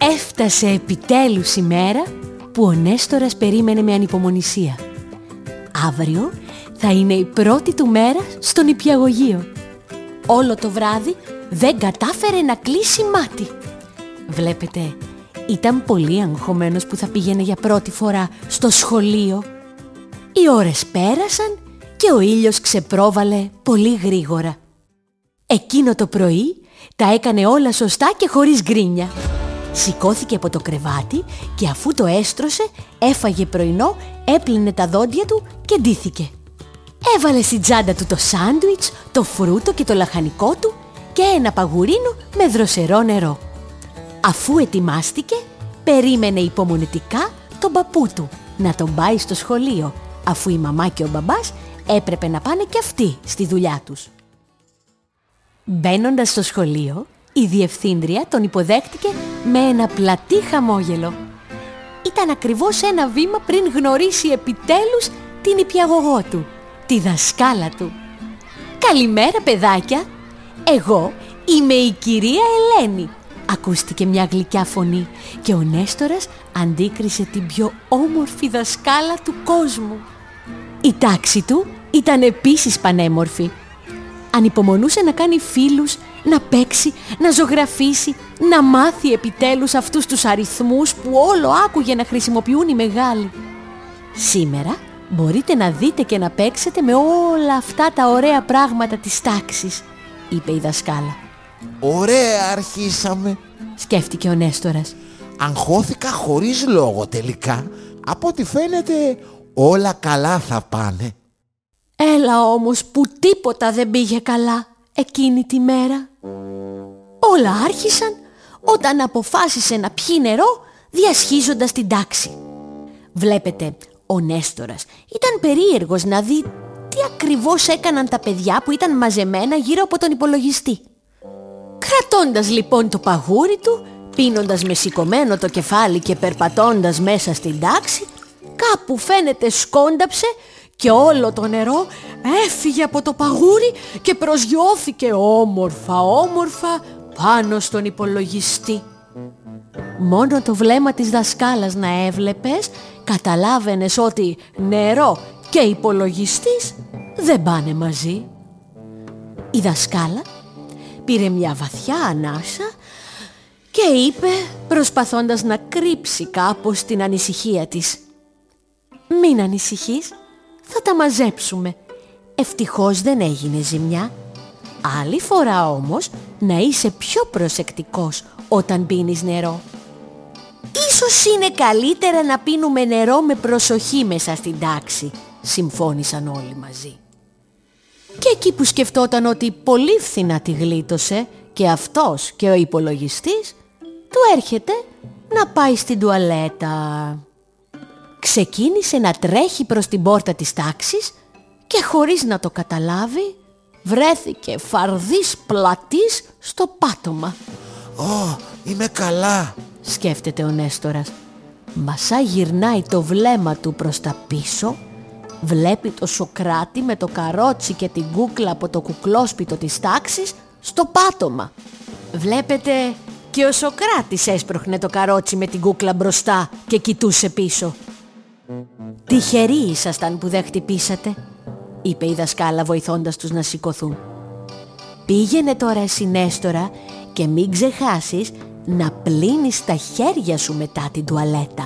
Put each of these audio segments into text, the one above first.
Έφτασε επιτέλους η μέρα που ο Νέστορας περίμενε με ανυπομονησία. Αύριο θα είναι η πρώτη του μέρα στο νηπιαγωγείο. Όλο το βράδυ δεν κατάφερε να κλείσει μάτι. Βλέπετε, ήταν πολύ αγχωμένος που θα πήγαινε για πρώτη φορά στο σχολείο. Οι ώρες πέρασαν και ο ήλιος ξεπρόβαλε πολύ γρήγορα. Εκείνο το πρωί τα έκανε όλα σωστά και χωρίς γκρίνια. Σηκώθηκε από το κρεβάτι και αφού το έστρωσε, έφαγε πρωινό, έπλυνε τα δόντια του και ντύθηκε. Έβαλε στην τσάντα του το σάντουιτς, το φρούτο και το λαχανικό του και ένα παγουρίνο με δροσερό νερό. Αφού ετοιμάστηκε, περίμενε υπομονετικά τον παππού του να τον πάει στο σχολείο, αφού η μαμά και ο μπαμπάς έπρεπε να πάνε κι αυτοί στη δουλειά τους. Μπαίνοντας στο σχολείο, η διευθύντρια τον υποδέχτηκε με ένα πλατή χαμόγελο. Ήταν ακριβώς ένα βήμα πριν γνωρίσει επιτέλους την νηπιαγωγό του, τη δασκάλα του. «Καλημέρα παιδάκια, εγώ είμαι η κυρία Ελένη», ακούστηκε μια γλυκιά φωνή και ο Νέστορας αντίκρισε την πιο όμορφη δασκάλα του κόσμου. Η τάξη του ήταν επίσης πανέμορφη. Ανυπομονούσε να κάνει φίλους, να παίξει, να ζωγραφίσει, να μάθει επιτέλους αυτούς τους αριθμούς που όλο άκουγε να χρησιμοποιούν οι μεγάλοι. «Σήμερα μπορείτε να δείτε και να παίξετε με όλα αυτά τα ωραία πράγματα της τάξης», είπε η δασκάλα. «Ωραία αρχίσαμε», σκέφτηκε ο Νέστορας. «Αγχώθηκα χωρίς λόγο τελικά. Από ό,τι φαίνεται όλα καλά θα πάνε». Έλα όμως που τίποτα δεν πήγε καλά εκείνη τη μέρα. Όλα άρχισαν όταν αποφάσισε να πιει νερό διασχίζοντας την τάξη. Βλέπετε, ο Νέστορας ήταν περίεργος να δει τι ακριβώς έκαναν τα παιδιά που ήταν μαζεμένα γύρω από τον υπολογιστή. Κρατώντας λοιπόν το παγούρι του, πίνοντας με σηκωμένο το κεφάλι και περπατώντας μέσα στην τάξη, κάπου φαίνεται σκόνταψε και όλο το νερό έφυγε από το παγούρι και προσγειώθηκε όμορφα πάνω στον υπολογιστή. Μόνο το βλέμμα της δασκάλας να έβλεπες, καταλάβαινες ότι νερό και υπολογιστής δεν πάνε μαζί. Η δασκάλα πήρε μια βαθιά ανάσα και είπε, προσπαθώντας να κρύψει κάπως την ανησυχία της: «Μην ανησυχείς, θα τα μαζέψουμε. Ευτυχώς δεν έγινε ζημιά. Άλλη φορά όμως να είσαι πιο προσεκτικός όταν πίνεις νερό. Ίσως είναι καλύτερα να πίνουμε νερό με προσοχή μέσα στην τάξη», συμφώνησαν όλοι μαζί. Και εκεί που σκεφτόταν ότι πολύ φθηνά τη γλίτωσε και αυτός και ο υπολογιστής, του έρχεται να πάει στην τουαλέτα. Ξεκίνησε να τρέχει προς την πόρτα της τάξης και χωρίς να το καταλάβει βρέθηκε φαρδής πλατής στο πάτωμα. «Ω, είμαι καλά», σκέφτεται ο Νέστορας. Μα σαν γυρνάει το βλέμμα του προς τα πίσω, βλέπει το Σωκράτη με το καρότσι και την κούκλα από το κουκλόσπιτο της τάξης στο πάτωμα. Βλέπετε, και ο Σωκράτης έσπροχνε το καρότσι με την κούκλα μπροστά και κοιτούσε πίσω. «Τυχεροί ήσασταν που δεν χτυπήσατε», είπε η δασκάλα βοηθώντας τους να σηκωθούν. «Πήγαινε τώρα εσύ Νέστορα και μην ξεχάσεις να πλύνεις τα χέρια σου μετά την τουαλέτα».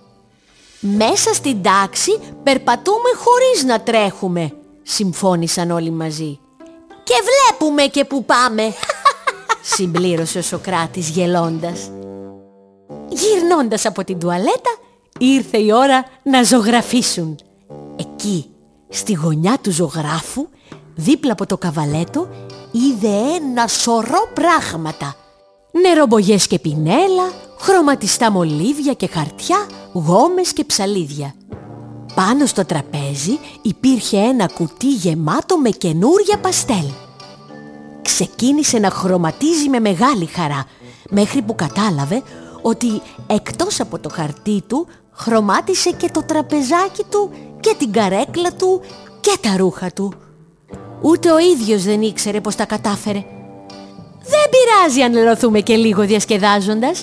«Μέσα στην τάξη περπατούμε χωρίς να τρέχουμε», συμφώνησαν όλοι μαζί. «Και βλέπουμε και που πάμε», συμπλήρωσε ο Σωκράτης γελώντας. Γυρνώντας από την τουαλέτα, ήρθε η ώρα να ζωγραφίσουν. Εκεί, στη γωνιά του ζωγράφου, δίπλα από το καβαλέτο, είδε ένα σωρό πράγματα. Νερομπογιές και πινέλα, χρωματιστά μολύβια και χαρτιά, γόμες και ψαλίδια. Πάνω στο τραπέζι υπήρχε ένα κουτί γεμάτο με καινούρια παστέλ. Ξεκίνησε να χρωματίζει με μεγάλη χαρά, μέχρι που κατάλαβε ότι εκτός από το χαρτί του χρωμάτισε και το τραπεζάκι του και την καρέκλα του και τα ρούχα του. Ούτε ο ίδιος δεν ήξερε πως τα κατάφερε. «Δεν πειράζει αν λερωθούμε και λίγο διασκεδάζοντας»,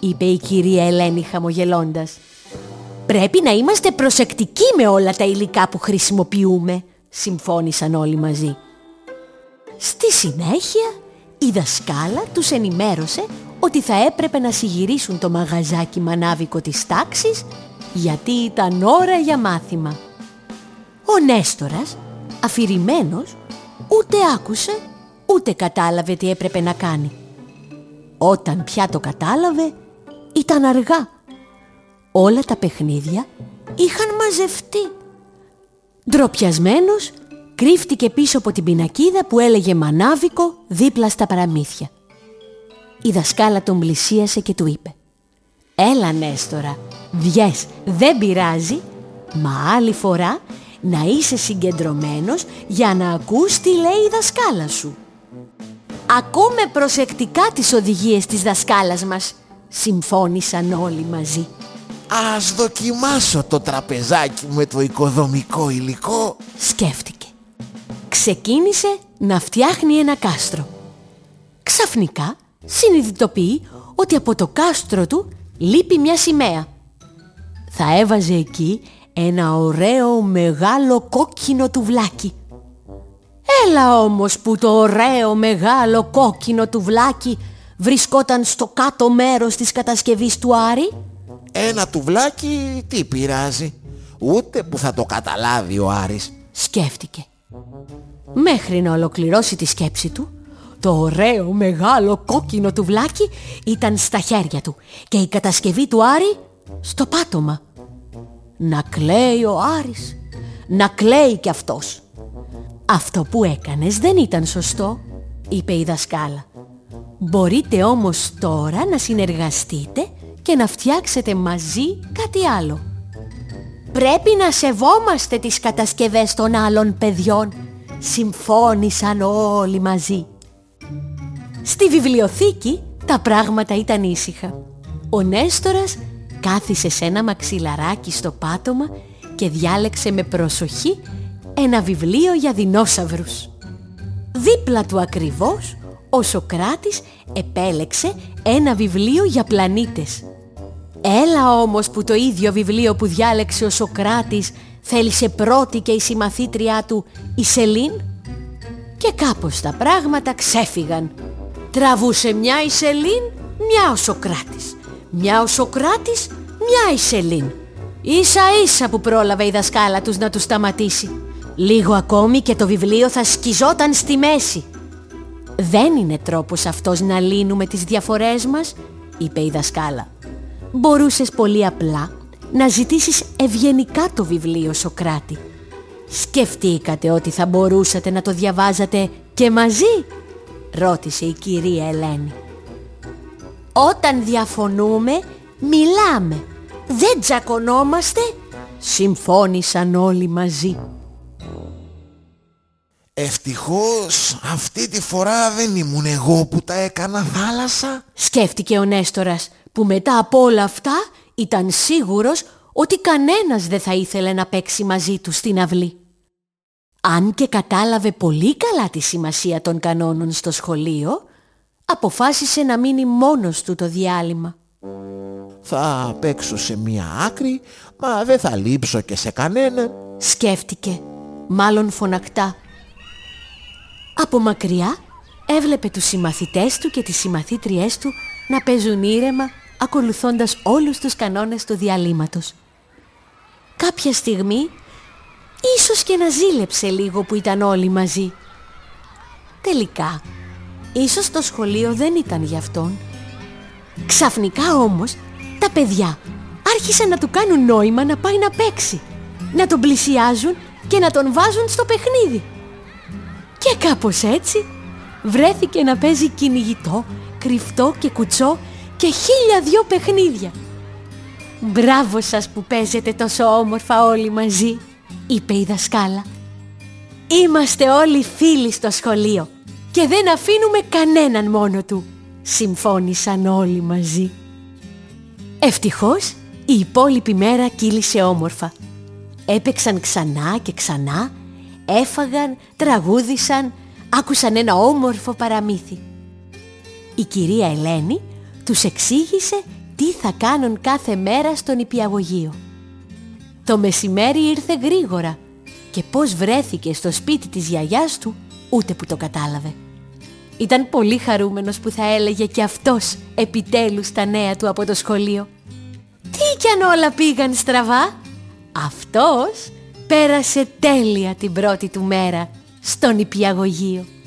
είπε η κυρία Ελένη χαμογελώντας. «Πρέπει να είμαστε προσεκτικοί με όλα τα υλικά που χρησιμοποιούμε», συμφώνησαν όλοι μαζί. Στη συνέχεια η δασκάλα τους ενημέρωσε ότι θα έπρεπε να συγυρίσουν το μαγαζάκι μανάβικο της τάξης, γιατί ήταν ώρα για μάθημα. Ο Νέστορας, αφηρημένος, ούτε άκουσε ούτε κατάλαβε τι έπρεπε να κάνει. Όταν πια το κατάλαβε, ήταν αργά. Όλα τα παιχνίδια είχαν μαζευτεί. Ντροπιασμένος, κρύφτηκε πίσω από την πινακίδα που έλεγε «Μανάβικο» δίπλα στα παραμύθια. Η δασκάλα τον πλησίασε και του είπε: «Έλα Νέστορα, βγες, δεν πειράζει, μα άλλη φορά να είσαι συγκεντρωμένος για να ακούς τι λέει η δασκάλα σου». «Ακούμε προσεκτικά τις οδηγίες της δασκάλας μας», συμφώνησαν όλοι μαζί. «Ας δοκιμάσω το τραπεζάκι με το οικοδομικό υλικό», σκέφτηκε. Ξεκίνησε να φτιάχνει ένα κάστρο. Ξαφνικά συνειδητοποιεί ότι από το κάστρο του λείπει μια σημαία. Θα έβαζε εκεί ένα ωραίο μεγάλο κόκκινο τουβλάκι. Έλα όμως που το ωραίο μεγάλο κόκκινο τουβλάκι βρισκόταν στο κάτω μέρος της κατασκευής του Άρη. «Ένα τουβλάκι τι πειράζει, ούτε που θα το καταλάβει ο Άρης», σκέφτηκε. Μέχρι να ολοκληρώσει τη σκέψη του, το ωραίο μεγάλο κόκκινο τουβλάκι ήταν στα χέρια του και η κατασκευή του Άρη στο πάτωμα. Να κλαίει ο Άρης, να κλαίει κι αυτός. «Αυτό που έκανες δεν ήταν σωστό», είπε η δασκάλα. «Μπορείτε όμως τώρα να συνεργαστείτε και να φτιάξετε μαζί κάτι άλλο. Πρέπει να σεβόμαστε τις κατασκευές των άλλων παιδιών», συμφώνησαν όλοι μαζί. Στη βιβλιοθήκη τα πράγματα ήταν ήσυχα. Ο Νέστορας κάθισε σε ένα μαξιλαράκι στο πάτωμα και διάλεξε με προσοχή ένα βιβλίο για δεινόσαυρους. Δίπλα του ακριβώς ο Σωκράτης επέλεξε ένα βιβλίο για πλανήτες. Έλα όμως που το ίδιο βιβλίο που διάλεξε ο Σωκράτης θέλησε πρώτη και η συμμαθήτριά του, η Σελήν. Και κάπως τα πράγματα ξέφυγαν. Τραβούσε μια η Σελήν, μια ο Σωκράτης. Μια ο Σωκράτης, μια η Σελήν. Ίσα ίσα που πρόλαβε η δασκάλα τους να τους σταματήσει. Λίγο ακόμη και το βιβλίο θα σκιζόταν στη μέση. «Δεν είναι τρόπος αυτός να λύνουμε τις διαφορές μας», είπε η δασκάλα. «Μπορούσες πολύ απλά να ζητήσεις ευγενικά το βιβλίο, Σωκράτη. Σκεφτήκατε ότι θα μπορούσατε να το διαβάζατε και μαζί?» ρώτησε η κυρία Ελένη. «Όταν διαφωνούμε, μιλάμε. Δεν τζακωνόμαστε», συμφώνησαν όλοι μαζί. «Ευτυχώς αυτή τη φορά δεν ήμουν εγώ που τα έκανα θάλασσα», σκέφτηκε ο Νέστορας, που μετά από όλα αυτά ήταν σίγουρος ότι κανένας δεν θα ήθελε να παίξει μαζί του στην αυλή. Αν και κατάλαβε πολύ καλά τη σημασία των κανόνων στο σχολείο, αποφάσισε να μείνει μόνος του το διάλειμμα. «Θα παίξω σε μία άκρη, μα δεν θα λείψω και σε κανέναν», σκέφτηκε, μάλλον φωνακτά. Από μακριά έβλεπε τους συμμαθητές του και τις συμμαθήτριές του να παίζουν ήρεμα, ακολουθώντας όλους τους κανόνες του διαλύματος. Κάποια στιγμή ίσως και να ζήλεψε λίγο που ήταν όλοι μαζί. Τελικά, ίσως το σχολείο δεν ήταν για αυτόν. Ξαφνικά όμως, τα παιδιά άρχισαν να του κάνουν νόημα να πάει να παίξει, να τον πλησιάζουν και να τον βάζουν στο παιχνίδι. Και κάπως έτσι βρέθηκε να παίζει κυνηγητό, κρυφτό και κουτσό και 1002 παιχνίδια. «Μπράβο σας που παίζετε τόσο όμορφα όλοι μαζί», είπε η δασκάλα. «Είμαστε όλοι φίλοι στο σχολείο και δεν αφήνουμε κανέναν μόνο του», συμφώνησαν όλοι μαζί. Ευτυχώς η υπόλοιπη μέρα κύλησε όμορφα. Έπαιξαν ξανά και ξανά, έφαγαν, τραγούδισαν, άκουσαν ένα όμορφο παραμύθι. Η κυρία Ελένη τους εξήγησε τι θα κάνουν κάθε μέρα στο νηπιαγωγείο. Το μεσημέρι ήρθε γρήγορα και πώς βρέθηκε στο σπίτι της γιαγιάς του ούτε που το κατάλαβε. Ήταν πολύ χαρούμενος που θα έλεγε και αυτός επιτέλους τα νέα του από το σχολείο. Τι κι αν όλα πήγαν στραβά, αυτός πέρασε τέλεια την πρώτη του μέρα στο νηπιαγωγείο.